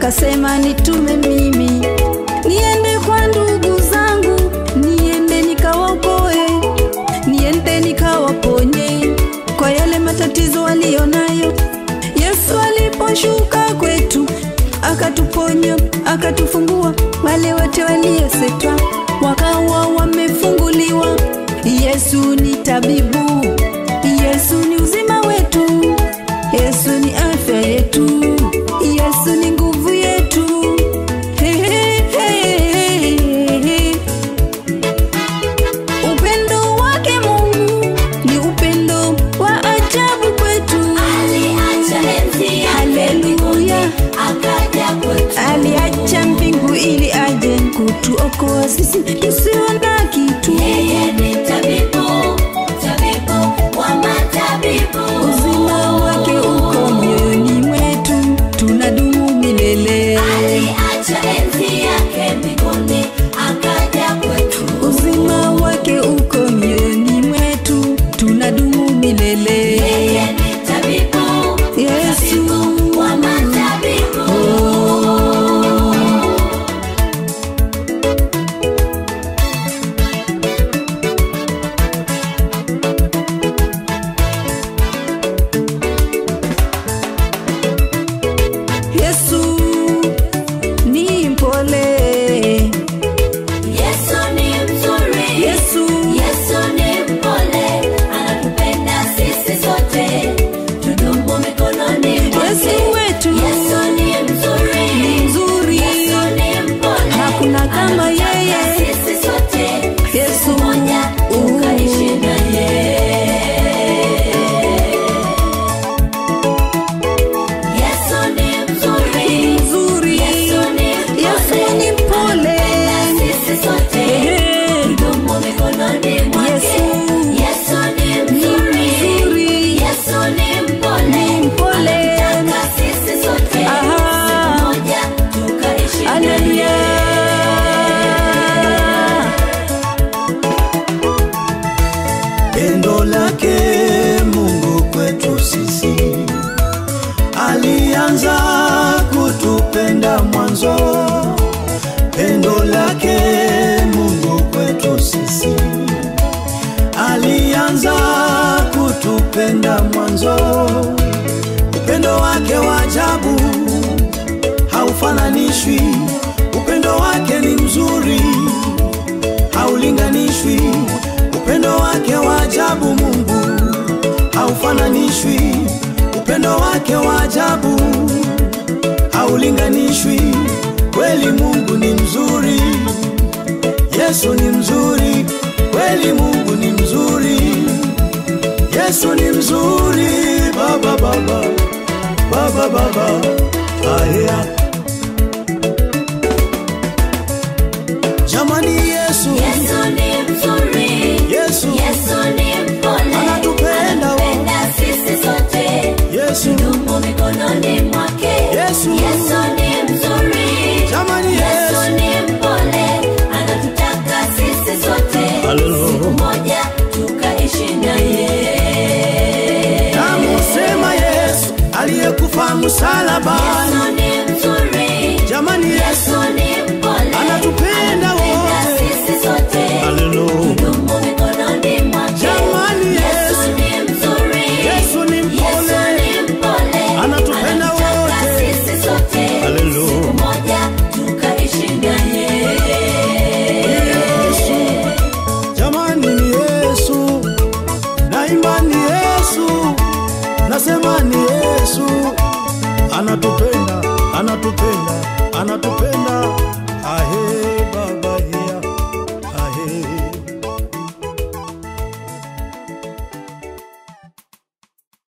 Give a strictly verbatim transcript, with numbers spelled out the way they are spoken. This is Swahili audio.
akasema nitume mimi niende kwa ndugu zangu, niende nikawaokoe, niende nikawaponye kwa yale matatizo walionayo. Yesu aliposhuka kwetu akatuponya, akatufungua. Wale wote waliosetwa wakawa wamefunguliwa. Yesu ni tabibu, Yesu ni uzima wetu, Yesu ni afya yetu, Yesu ni nguvu yetu. Hey, hey, hey, hey. Upendo wake Mungu ni upendo wa ajabu kwetu. Aliacha enzi yake mbinguni akaja kwetu. Aliacha mbingu ili aje kutuokoa sisi tusio na kitu. Yeye ni tabibu, tabibu wa matabibu. Uzima wake uko mioyoni mwetu, tunadumu milele. Aliacha enzi yake mbinguni akaja kwetu. Uzima wake uko mioyoni mwetu, tunadumu milele. Yeye ni tabibu, Yesu tabibu wa matabibu. Yesu ni mpole, Yesu ni mzuri, Yesu Yesu ni mpole, anatupenda sisi sote, tudumu mikononi mwake. Yesu wetu Yesu ni mzuri, ni mzuri, Yesu ni mpole, hakuna kama anatutaka yeye. sisi sote, Yesu moja tukaishi na yeye. Yesu ni mzuri, mzuri, Yesu ni Yesu ni mpole, sisi sote, Ehe. tudumu mikononi mwake. Yesu Yesu ni mzuri, mzuri, Yesu ni mpole, ni mpole. anatutaka sisi sote, Aha. siku moja tukaishi na Haleluya. yeye. Pendo lake Mungu kwetu sisi, alianza kutupenda mwanzo. Pendo lake Mungu kwetu sisi, alianza kutupenda mwanzo. Upendo wake wa ajabu haufananishwi, upendo wake ni mzuri haulinganishwi. Upendo wake wa ajabu Mungu haufananishwi, upendo wake wa ajabu haulinganishwi. Kweli Mungu ni mzuri, Yesu ni mzuri, kweli Mungu ni mzuri, Yesu ni mzuri. Baba baba baba baba aya, jamani Yesu, Yesu ni mzuri, Yesu, Yesu ni mpole, anatupenda, anatupenda sisi sote, Yesu, tudumu mikononi mwake. Yesu, Yesu ni mzuri, jamani Yesu Yesu, ni mpole, anatutaka sisi sote, Hallelujah. siku moja tukaishi na yeye. namusema Yesu aliyekufa msalabani. Yesu ni mzuri, Jamani Yesu, Yesu ni mpole, anatupenda wote. sisi sote, Hallelujah. tudumu mikononi mwake. Jamani Yesu Yesu, ni mzuri, Yesu ni mpole, Yesu ni mpole, anatupenda anatutaka wote. sisi sote, Hallelujah. siku moja tukaishi na yeye. Yesu, jamani ni Yesu, naimba ni Yesu, nasema ni Yesu, anatupenda, anatupenda, anatupenda.